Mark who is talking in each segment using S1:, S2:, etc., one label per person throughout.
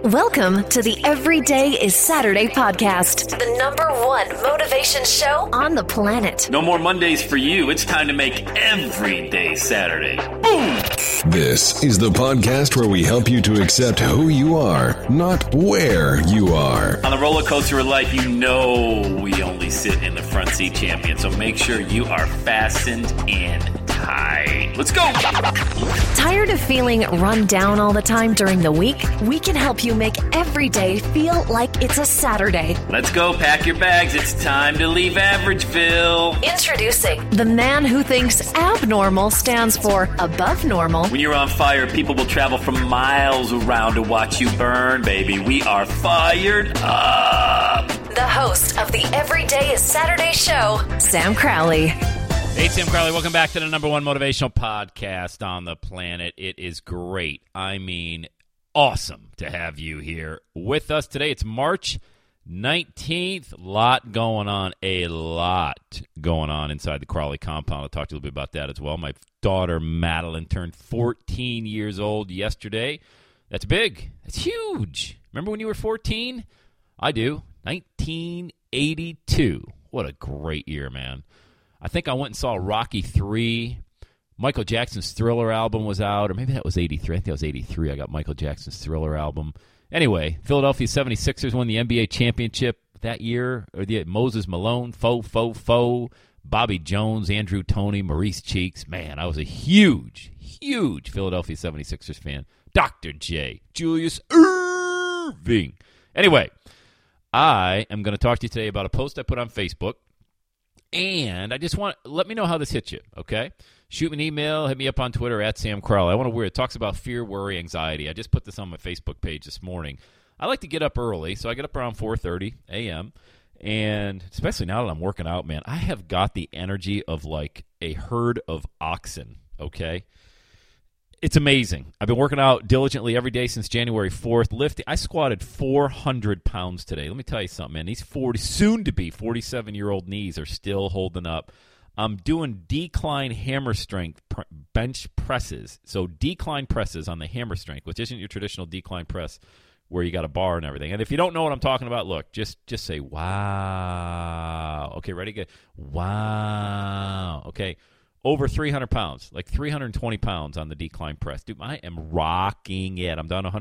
S1: Welcome to the Every Day is Saturday podcast, the #1 motivation show on the planet.
S2: No more Mondays for you. It's time to make every day Saturday. Boom!
S3: This is the podcast where we help you to accept who you are, not where you are.
S2: On the roller coaster of life, you know we only sit in the front seat, champion. So make sure you are fastened in tight. Let's go!
S1: Tired of feeling run down all the time during the week? We can help you make every day feel like it's a Saturday.
S2: Let's go. Pack your bags. It's time to leave Averageville.
S1: Introducing the man who thinks abnormal stands for above normal.
S2: When you're on fire, people will travel from miles around to watch you burn, baby. We are fired up.
S1: The host of the Every Day is Saturday show, Sam Crowley.
S4: Hey, Sam Crowley. Welcome back to the #1 motivational podcast on the planet. It is great. I mean, awesome to have you here with us today. It's March 19th. A lot going on inside the Crowley compound. I'll talk to you a little bit about that as well. My daughter, Madeline, turned 14 years old yesterday. That's big. That's huge. Remember when you were 14? I do. 1982. What a great year, man. I think I went and saw Rocky III. Michael Jackson's Thriller album was out, or maybe that was 83. I think that was 83. I got Michael Jackson's Thriller album. Anyway, Philadelphia 76ers won the NBA championship that year. Or Moses Malone, Bobby Jones, Andrew Toney, Maurice Cheeks. Man, I was a huge Philadelphia 76ers fan. Dr. J. Julius Irving. Anyway, I am going to talk to you today about a post I put on Facebook. And I just let me know how this hits you, okay? Shoot me an email, hit me up on Twitter at Sam Crowley. I want to wear it. Talks about fear, worry, anxiety. I just put this on my Facebook page this morning. I like to get up early, so I get up around 4:30 a.m. And especially now that I'm working out, man, I have got the energy of like a herd of oxen, okay? It's amazing. I've been working out diligently every day since January 4th. Lifting, I squatted 400 pounds today. Let me tell you something, man. These soon-to-be 47-year-old knees are still holding up. I'm doing decline hammer strength bench presses. So decline presses on the hammer strength, which isn't your traditional decline press where you got a bar and everything. And if you don't know what I'm talking about, look, just say, wow. Okay, ready? Good. Wow. Okay. Over 300 pounds, like 320 pounds on the decline press. Dude, I am rocking it. I'm down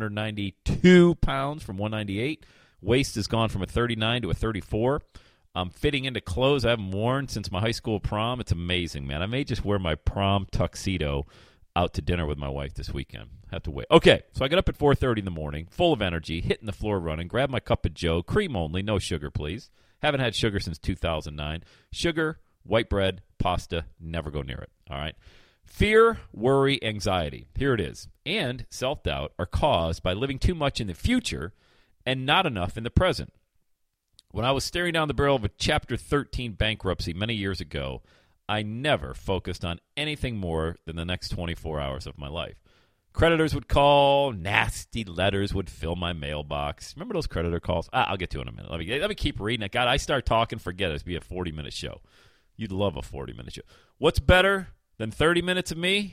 S4: 192 pounds from 198. Waist has gone from a 39 to a 34. I'm fitting into clothes I haven't worn since my high school prom. It's amazing, man. I may just wear my prom tuxedo out to dinner with my wife this weekend. Have to wait. Okay, so I get up at 4:30 in the morning, full of energy, hitting the floor running, grab my cup of Joe, cream only, no sugar, please. Haven't had sugar since 2009. Sugar, white bread, pasta, never go near it, all right? Fear, worry, anxiety, here it is, and self-doubt are caused by living too much in the future and not enough in the present. When I was staring down the barrel of a Chapter 13 bankruptcy many years ago, I never focused on anything more than the next 24 hours of my life. Creditors would call, nasty letters would fill my mailbox. Remember those creditor calls? I'll get to it in a minute. Let me keep reading it. God, I start talking, forget it. It'd be a 40-minute show. You'd love a 40-minute show. What's better than 30 minutes of me?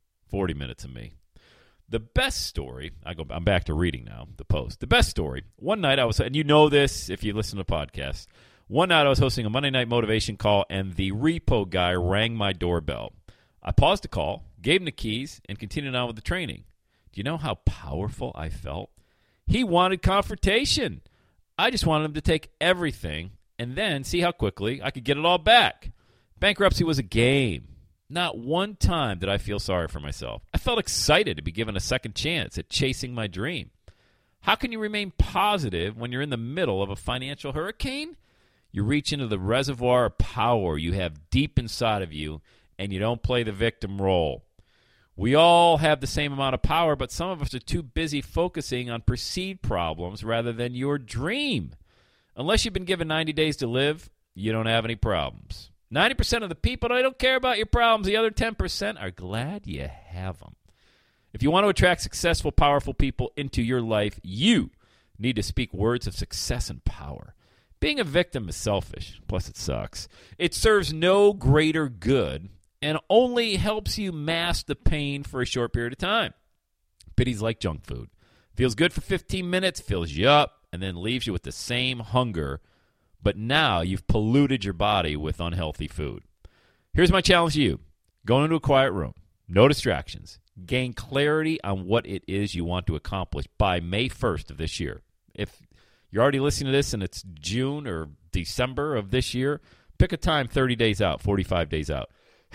S4: 40 minutes of me. The best story, I'm back to reading now, the post. The best story, one night I was, and you know this if you listen to podcasts, one night I was hosting a Monday night motivation call, and the repo guy rang my doorbell. I paused the call, gave him the keys, and continued on with the training. Do you know how powerful I felt? He wanted confrontation. I just wanted him to take everything and then see how quickly I could get it all back. Bankruptcy was a game. Not one time did I feel sorry for myself. I felt excited to be given a second chance at chasing my dream. How can you remain positive when you're in the middle of a financial hurricane? You reach into the reservoir of power you have deep inside of you, and you don't play the victim role. We all have the same amount of power, but some of us are too busy focusing on perceived problems rather than your dream. Unless you've been given 90 days to live, you don't have any problems. 90% of the people, they don't care about your problems. The other 10% are glad you have them. If you want to attract successful, powerful people into your life, you need to speak words of success and power. Being a victim is selfish, plus it sucks. It serves no greater good and only helps you mask the pain for a short period of time. Pity's like junk food. If Feels good for 15 minutes, fills you up, and then leaves you with the same hunger. But now you've polluted your body with unhealthy food. Here's my challenge to you. Go into a quiet room. No distractions. Gain clarity on what it is you want to accomplish by May 1st of this year. If you're already listening to this and it's June or December of this year, pick a time 30 days out, 45 days out.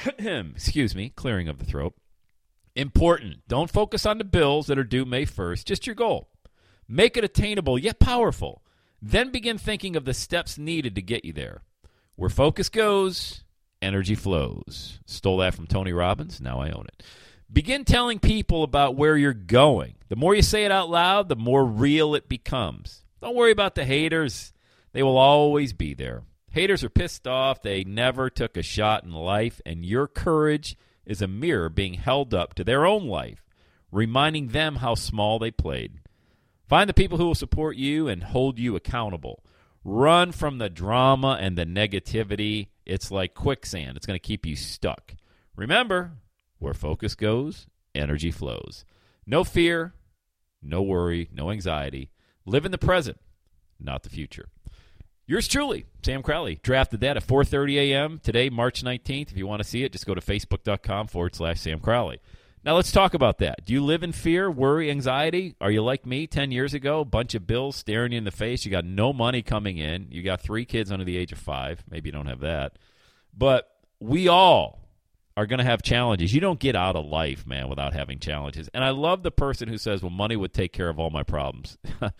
S4: Excuse me, clearing of the throat. Important. Don't focus on the bills that are due May 1st, just your goal. Make it attainable yet powerful. Then begin thinking of the steps needed to get you there. Where focus goes, energy flows. Stole that from Tony Robbins. Now I own it. Begin telling people about where you're going. The more you say it out loud, the more real it becomes. Don't worry about the haters. They will always be there. Haters are pissed off. They never took a shot in life, and your courage is a mirror being held up to their own life, reminding them how small they played. Find the people who will support you and hold you accountable. Run from the drama and the negativity. It's like quicksand. It's going to keep you stuck. Remember, where focus goes, energy flows. No fear, no worry, no anxiety. Live in the present, not the future. Yours truly, Sam Crowley, drafted that at 4:30 a.m. today, March 19th. If you want to see it, just go to facebook.com/Sam Crowley. Now, let's talk about that. Do you live in fear, worry, anxiety? Are you like me 10 years ago? A bunch of bills staring you in the face. You got no money coming in. You got 3 kids under the age of 5. Maybe you don't have that. But we all are going to have challenges. You don't get out of life, man, without having challenges. And I love the person who says, well, money would take care of all my problems.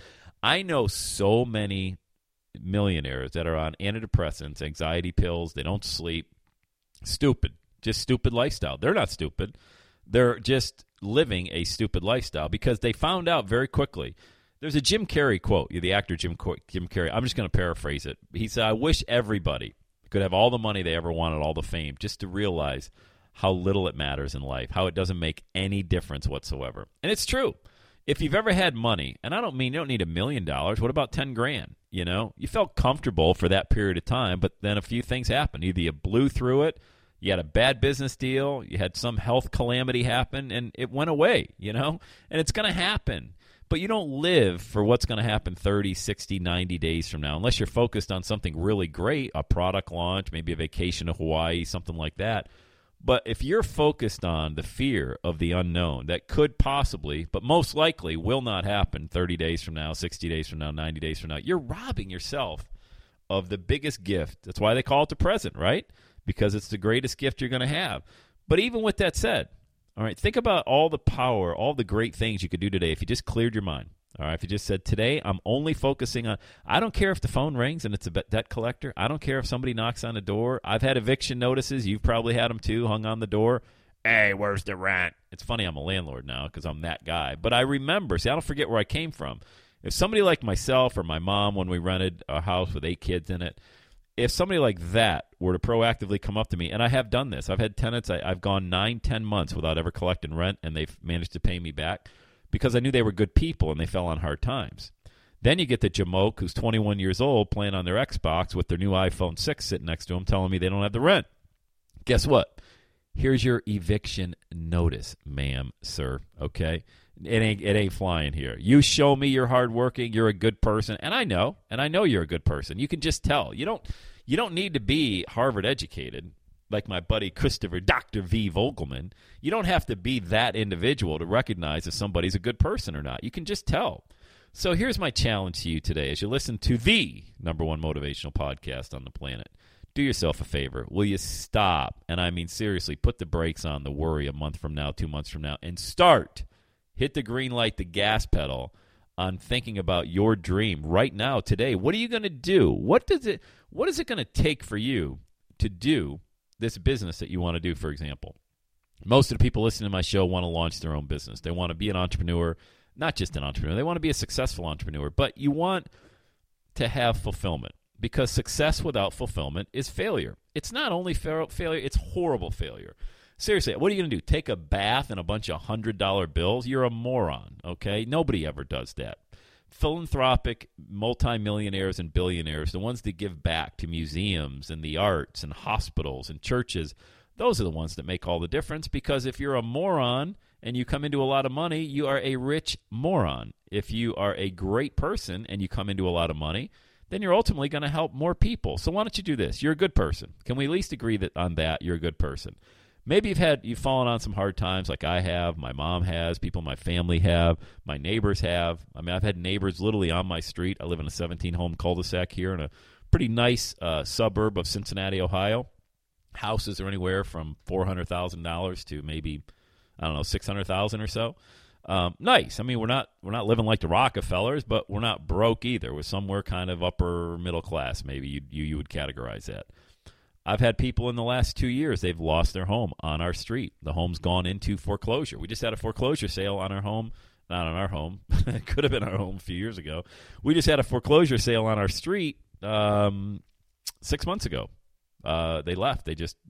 S4: I know so many millionaires that are on antidepressants, anxiety pills. They don't sleep. Stupid. Just stupid lifestyle. They're not stupid. They're just living a stupid lifestyle because they found out very quickly. There's a Jim Carrey quote, the actor Jim Carrey. I'm just going to paraphrase it. He said, I wish everybody could have all the money they ever wanted, all the fame, just to realize how little it matters in life, how it doesn't make any difference whatsoever. And it's true. If you've ever had money, and I don't mean you don't need $1 million, what about 10 grand? You know, you felt comfortable for that period of time, but then a few things happened. Either you blew through it, you had a bad business deal, you had some health calamity happen, and it went away, you know? And it's going to happen. But you don't live for what's going to happen 30, 60, 90 days from now, unless you're focused on something really great, a product launch, maybe a vacation to Hawaii, something like that. But if you're focused on the fear of the unknown that could possibly, but most likely will not happen 30 days from now, 60 days from now, 90 days from now, you're robbing yourself of the biggest gift. That's why they call it the present, right? Because it's the greatest gift you're going to have. But even with that said, all right, think about all the power, all the great things you could do today if you just cleared your mind. All right, if you just said, today I'm only focusing on, I don't care if the phone rings and it's a debt collector. I don't care if somebody knocks on the door. I've had eviction notices. You've probably had them too, hung on the door. Hey, where's the rent? It's funny I'm a landlord now because I'm that guy. But I remember, see, I don't forget where I came from. If somebody like myself or my mom, when we rented a house with 8 kids in it, if somebody like that were to proactively come up to me, and I have done this. I've had tenants, I've gone 9-10 months without ever collecting rent, and they've managed to pay me back because I knew they were good people and they fell on hard times. Then you get the jamoke who's 21 years old playing on their Xbox with their new iPhone 6 sitting next to them telling me they don't have the rent. Guess what? Here's your eviction notice, ma'am, sir, okay? It ain't flying here. You show me you're hardworking, you're a good person, and I know you're a good person. You can just tell. You don't need to be Harvard educated like my buddy Christopher, Dr. V. Vogelman. You don't have to be that individual to recognize if somebody's a good person or not. You can just tell. So here's my challenge to you today as you listen to the #1 motivational podcast on the planet. Do yourself a favor. Will you stop? And I mean seriously, put the brakes on the worry a month from now, 2 months from now, and start. Hit the green light, the gas pedal on thinking about your dream right now, today. What are you going to do? What is it going to take for you to do this business that you want to do, for example? Most of the people listening to my show want to launch their own business. They want to be an entrepreneur, not just an entrepreneur. They want to be a successful entrepreneur, but you want to have fulfillment because success without fulfillment is failure. It's not only failure, it's horrible failure. Seriously, what are you going to do? Take a bath in a bunch of $100 bills? You're a moron, okay? Nobody ever does that. Philanthropic multimillionaires and billionaires, the ones that give back to museums and the arts and hospitals and churches, those are the ones that make all the difference because if you're a moron and you come into a lot of money, you are a rich moron. If you are a great person and you come into a lot of money, then you're ultimately going to help more people. So why don't you do this? You're a good person. Can we at least agree that on that you're a good person? Maybe you've fallen on some hard times like I have, my mom has, people in my family have, my neighbors have. I mean, I've had neighbors literally on my street. I live in a 17-home cul-de-sac here in a pretty nice suburb of Cincinnati, Ohio. Houses are anywhere from $400,000 to maybe, I don't know, $600,000 or so. Nice. I mean, we're not living like the Rockefellers, but we're not broke either. We're somewhere kind of upper middle class. Maybe you would categorize that. I've had people in the last 2 years, they've lost their home on our street. The home's gone into foreclosure. We just had a foreclosure sale on our home. Not on our home. It could have been our home a few years ago. We just had a foreclosure sale on our street 6 months ago. They left.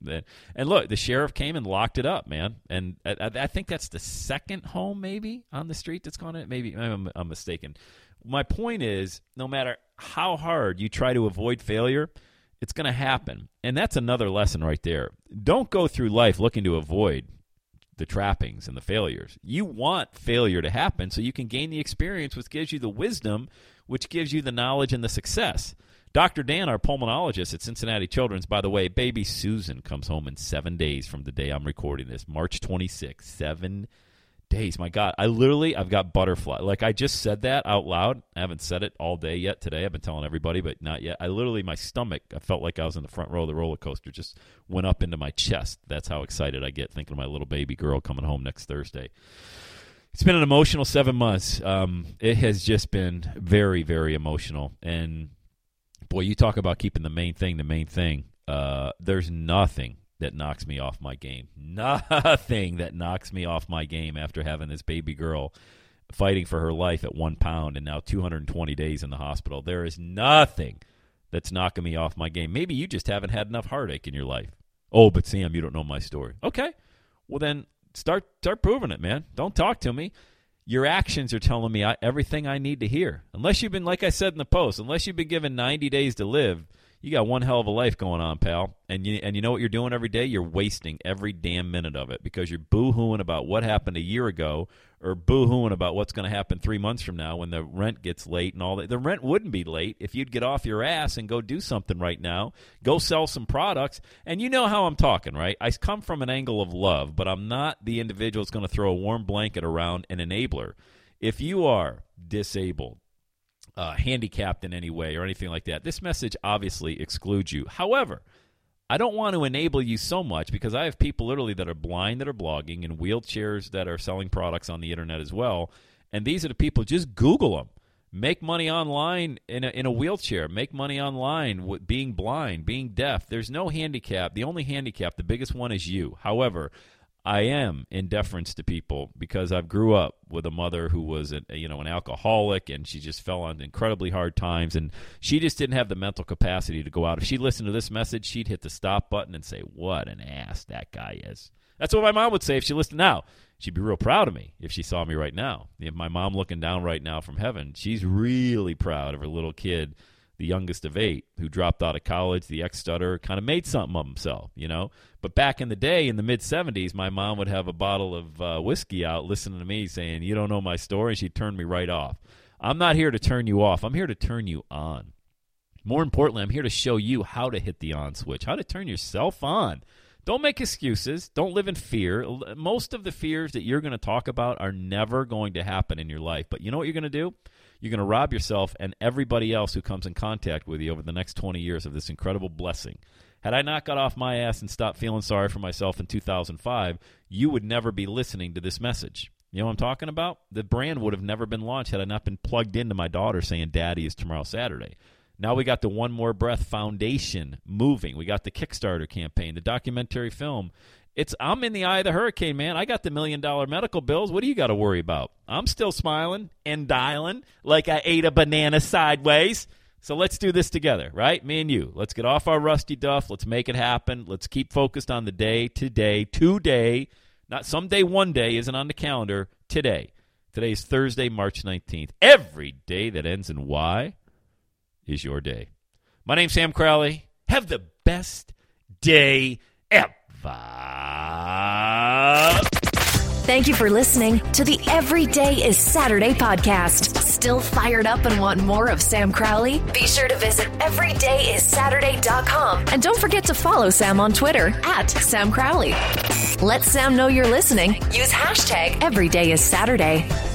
S4: And look, the sheriff came and locked it up, man. And I think that's the second home maybe on the street that's gone in. Maybe I'm mistaken. My point is, no matter how hard you try to avoid failure, it's going to happen. And that's another lesson right there. Don't go through life looking to avoid the trappings and the failures. You want failure to happen so you can gain the experience, which gives you the wisdom, which gives you the knowledge and the success. Dr. Dan, our pulmonologist at Cincinnati Children's, by the way, baby Susan comes home in 7 days from the day I'm recording this, March 26th, 7 days. My God, I've got butterfly. Like, I just said that out loud. I haven't said it all day yet today. I've been telling everybody, but not yet. My stomach, I felt like I was in the front row of the roller coaster, just went up into my chest. That's how excited I get thinking of my little baby girl coming home next Thursday. It's been an emotional 7 months. It has just been very, very emotional. And boy, you talk about keeping the main thing. There's nothing that knocks me off my game. Nothing that knocks me off my game after having this baby girl fighting for her life at 1 pound and now 220 days in the hospital. There is nothing that's knocking me off my game. Maybe you just haven't had enough heartache in your life. Oh, but Sam, you don't know my story. Okay, well then start proving it, man. Don't talk to me. Your actions are telling me everything I need to hear. Unless you've been, like I said in the post, unless you've been given 90 days to live, you got one hell of a life going on, pal. And you know what you're doing every day? You're wasting every damn minute of it because you're boo-hooing about what happened a year ago or boo-hooing about what's going to happen 3 months from now when the rent gets late and all that. The rent wouldn't be late if you'd get off your ass and go do something right now. Go sell some products. And you know how I'm talking, right? I come from an angle of love, but I'm not the individual that's going to throw a warm blanket around an enabler. If you are disabled, handicapped in any way or anything like that, this message obviously excludes you. However, I don't want to enable you so much because I have people literally that are blind that are blogging and wheelchairs that are selling products on the internet as well. And these are the people, just Google them. Make money online in a wheelchair. Make money online with being blind, being deaf. There's no handicap. The only handicap, the biggest one is you. However, I am in deference to people because I grew up with a mother who was an alcoholic, and she just fell on incredibly hard times, and she just didn't have the mental capacity to go out. If she listened to this message, she'd hit the stop button and say, what an ass that guy is. That's what my mom would say if she listened now. She'd be real proud of me if she saw me right now. If my mom looking down right now from heaven, she's really proud of her little kid, the youngest of 8, who dropped out of college, the ex-stutter, kind of made something of himself, you know. But back in the day, in the mid-'70s, my mom would have a bottle of whiskey out listening to me saying, you don't know my story, and she'd turn me right off. I'm not here to turn you off. I'm here to turn you on. More importantly, I'm here to show you how to hit the on switch, how to turn yourself on. Don't make excuses. Don't live in fear. Most of the fears that you're going to talk about are never going to happen in your life. But you know what you're going to do? You're going to rob yourself and everybody else who comes in contact with you over the next 20 years of this incredible blessing. Had I not got off my ass and stopped feeling sorry for myself in 2005, you would never be listening to this message. You know what I'm talking about? The brand would have never been launched had I not been plugged into my daughter saying, Daddy is tomorrow Saturday. Now we got the One More Breath Foundation moving. We got the Kickstarter campaign, the documentary film. I'm in the eye of the hurricane, man. I got the $1 million medical bills. What do you got to worry about? I'm still smiling and dialing like I ate a banana sideways. So let's do this together, right? Me and you. Let's get off our rusty duff. Let's make it happen. Let's keep focused on the day, today. Not someday, one day isn't on the calendar. Today. Today is Thursday, March 19th. Every day that ends in Y is your day. My name's Sam Crowley. Have the best day ever.
S1: Thank you for listening to the Every Day is Saturday podcast. Still fired up and want more of Sam Crowley? Be sure to visit everydayissaturday.com. And don't forget to follow Sam on Twitter @Sam Crowley. Let Sam know you're listening. Use hashtag EverydayIsSaturday.